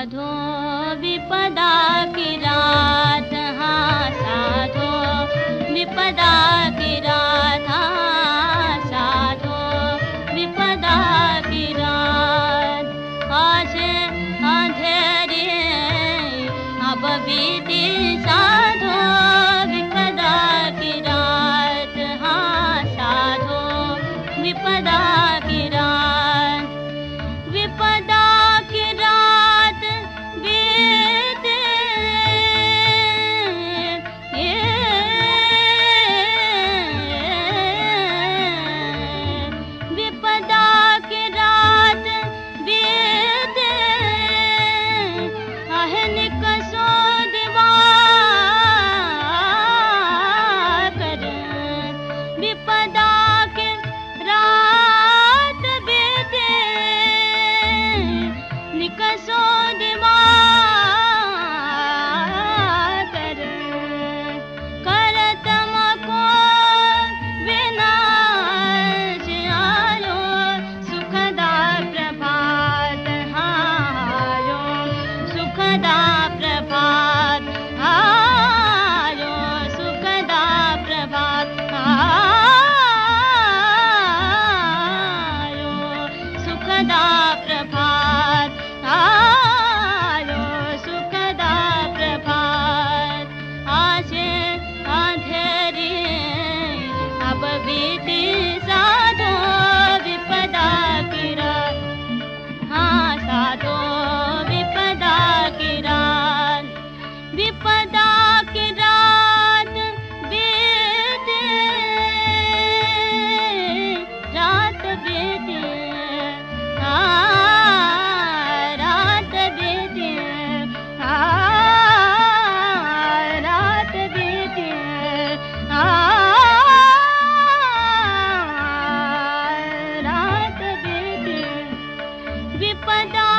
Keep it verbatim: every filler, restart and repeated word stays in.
साधो विपदा की रात, हाँ साधो विपदा की रात, हाँ साधो विपदा की रात। आज अंधेरे अब बीती साधो विपदा की रात, हाँ साधो विपदा की रात। विपदा की रात बीते, विपदा की रात बीते, अहनिक सो दिवाकर। विपदा की रात बीते, निकसो दिवाकर। करतम को विनाश आयो, सुखदा प्रभात, आयो सुखदा प्रभात, आयो सुखदा प्रभात, आयो सुखदा प्रभात, आयो सुखदा प्रभात। आजे अंधेरी अब बीती साधो विपदा की रात, हाँ साधो विपदा की रात। विपदा की रात बीते, रात बीते, हाँ रात बीते, हाँ रात बीते, हाँ रात बीते। विपदा